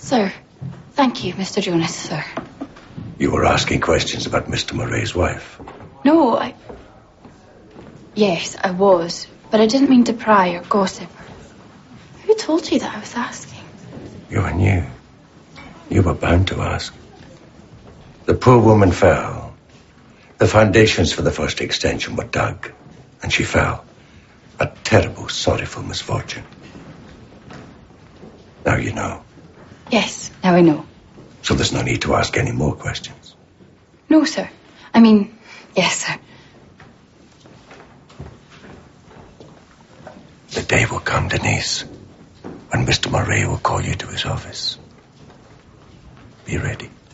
Sir, thank you, Mr. Jonas, sir. You were asking questions about Mr. Murray's wife. No, Yes, I was, but I didn't mean to pry or gossip. Who told you that I was asking? You knew. You were bound to ask. The poor woman fell. The foundations for the first extension were dug, and she fell. A terrible, sorrowful misfortune. Now you know. Yes, now I know. So there's no need to ask any more questions. No, sir. I mean, yes, sir. The day will come, Denise, when Mr. Murray will call you to his office. Be ready.